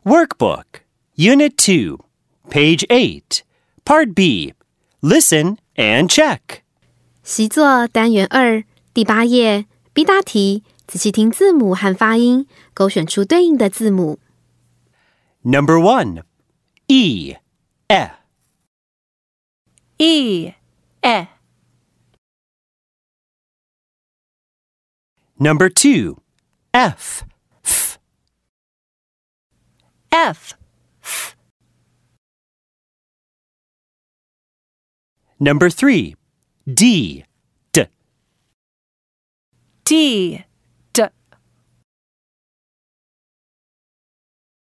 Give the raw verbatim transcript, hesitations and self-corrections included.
Workbook, Unit two, Page eight, Part B. Listen and check. 习作单元二第八页 B 大题，仔细听字母和发音，勾选出对应的字母。 Number one, E, E. E, E. Number two, F, F. F, F. Number three, D, D. D,